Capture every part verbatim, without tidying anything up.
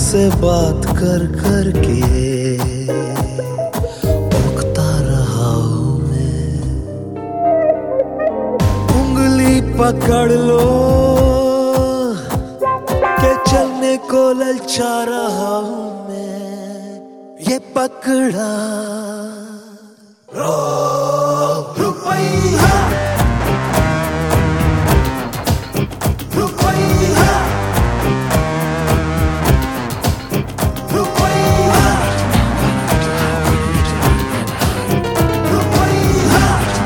तुझसे बात कर कर के उकता रहा हूँ मैं। उंगली पकड़ लो के चलने को ललचा रहा हूँ मैं। ये पकड़ा रो रुपया रुपया रुपया रुपया।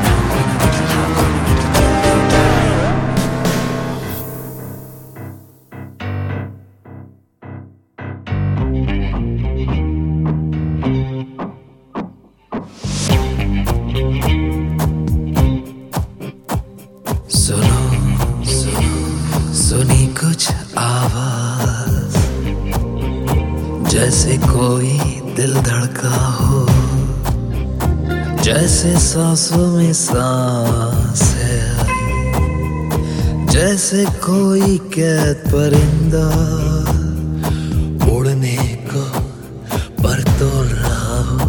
सुनो सुनो सुनी कुछ आवाज, जैसे कोई दिल धड़का हो, जैसे सांसों में सांस है आई, जैसे कोई कैद परिंदा उड़ने को पर तोल रहा हो,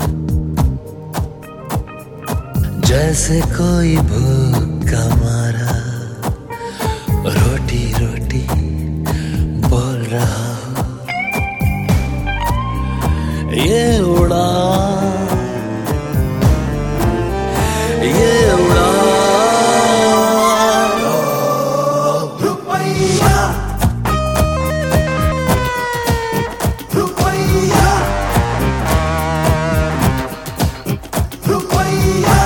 जैसे कोई भूखा मारा रोटी रोटी बोल रहा हो। ये उड़ान ये उड़ान रुपया रुपया रुपया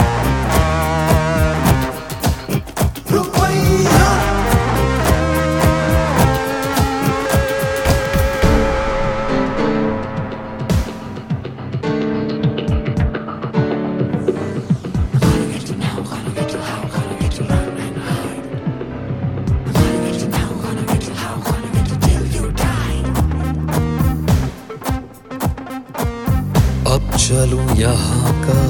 रुपया। अब चलूं यहाँ का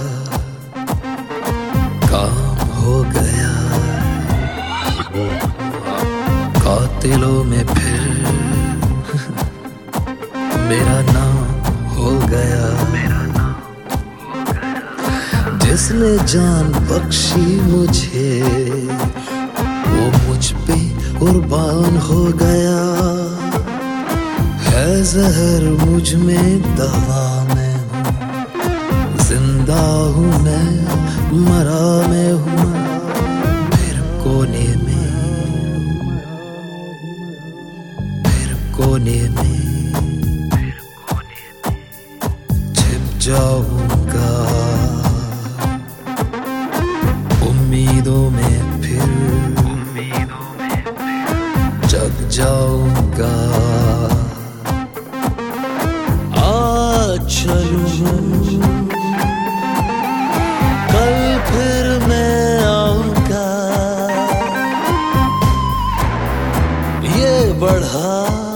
काम हो गया, कातिलों में फिर मेरा नाम हो गया। जिसने जान बख्शी मुझे वो मुझ पे कुर्बान हो गया। है जहर मुझ में दवा में हूँ, जिंदा हूँ मैं मरा मैं हूँ। फिर कोने में फिर कोने में छिप जाऊंगा, उम्मीदों में फिर जग जाऊंगा। आज चलूं कल फिर मैं आऊंगा, ये बढ़ा